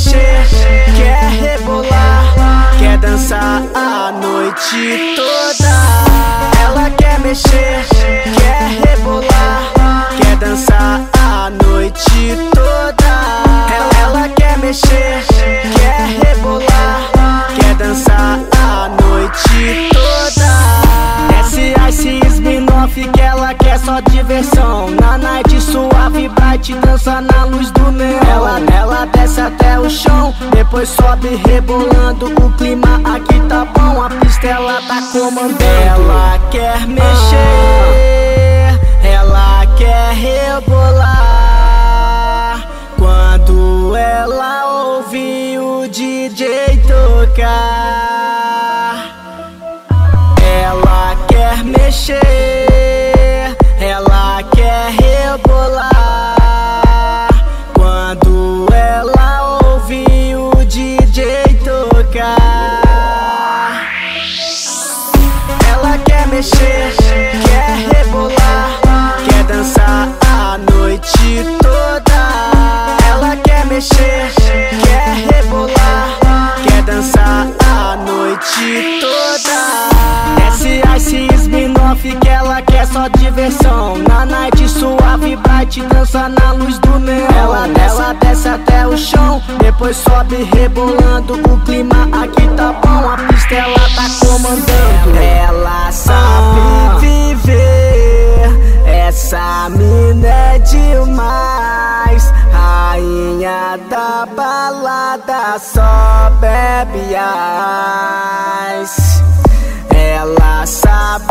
mexer, quer rebolar, quer dançar a noite toda. Ela quer mexer, quer rebolar, quer dançar a noite toda. Ela quer mexer, quer rebolar, quer dançar a noite toda. Desce Ice Smirnoff que ela quer só diversão. Na night suave, bright, dança na luz do neon. Ela desce até o chão, depois sobe rebolando. O clima aqui tá bom, a pista ela tá comandando. Ela quer mexer, ela quer rebolar. Quando ela ouve o DJ tocar, ela quer mexer, ela quer rebolar. Quando ela ouve o DJ tocar, ela quer mexer, quer rebolar, quer dançar a noite toda. Ela quer mexer, quer rebolar, quer dançar a noite toda. Desce Ice Smirnoff que ela quer só diversão. Na night suave, bright, dança na luz do neon. Ela desce até o chão, depois sobe rebolando. O clima aqui tá bom, a pista ela tá comandando. Ela sabe viver, essa mina é demais. Rainha da balada, só bebe ice. Ela sabe